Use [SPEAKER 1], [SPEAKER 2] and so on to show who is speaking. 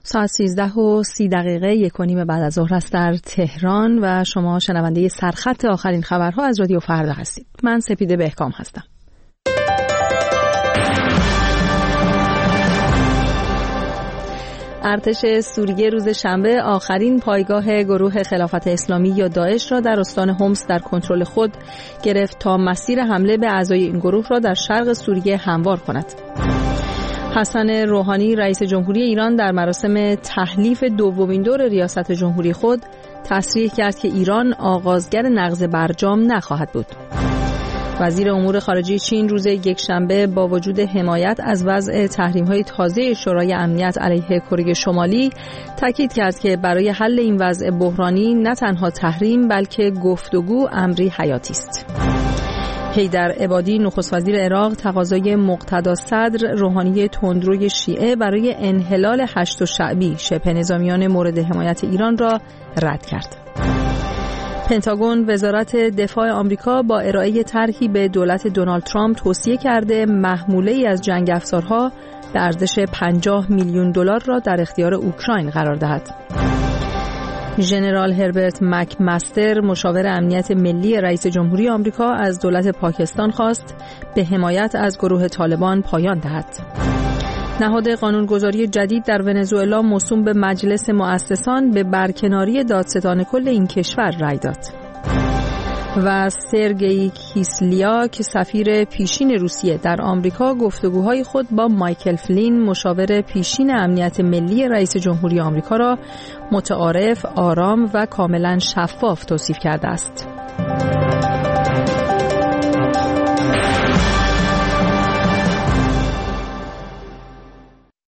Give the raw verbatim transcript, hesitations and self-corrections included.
[SPEAKER 1] ساعت سیزده و سی دقیقه یک و نیم بعد از ظهر است در تهران و شما شنونده سرخط آخرین خبرها از رادیو فردا هستید. من سپیده بهکام هستم. ارتش سوریه روز شنبه آخرین پایگاه گروه خلافت اسلامی یا داعش را در استان حمص در کنترل خود گرفت تا مسیر حمله به اعضای این گروه را در شرق سوریه هموار کند. حسن روحانی رئیس جمهوری ایران در مراسم تحلیف دومین دور ریاست جمهوری خود تصریح کرد که ایران آغازگر نقض برجام نخواهد بود. وزیر امور خارجه چین روز یکشنبه با وجود حمایت از وضع تحریم‌های تازه شورای امنیت علیه کره شمالی تاکید کرد که برای حل این وضع بحرانی نه تنها تحریم بلکه گفتگو امری حیاتی است. حیدر عبادی نخست وزیر عراق تقاضای مقتدا صدر روحانی تندروی شیعه برای انحلال هشت شعبی شبه نظامیان مورد حمایت ایران را رد کرد. پنتاگون وزارت دفاع آمریکا با ارائه طرحی به دولت دونالد ترامپ توصیه کرده محموله‌ای از جنگ افزارها به ارزش پنجاه میلیون دلار را در اختیار اوکراین قرار دهد. ژنرال هربرت مکمستر مشاور امنیت ملی رئیس جمهوری آمریکا از دولت پاکستان خواست به حمایت از گروه طالبان پایان دهد. نهاد قانونگذاری جدید در ونزوئلا موسوم به مجلس مؤسسان به برکناری دادستان کل این کشور رأی داد. و سرگئی کیسلیاک سفیر پیشین روسیه در آمریکا گفتگوهای خود با مایکل فلین مشاور پیشین امنیت ملی رئیس جمهوری آمریکا را متعارف، آرام و کاملا شفاف توصیف کرده است.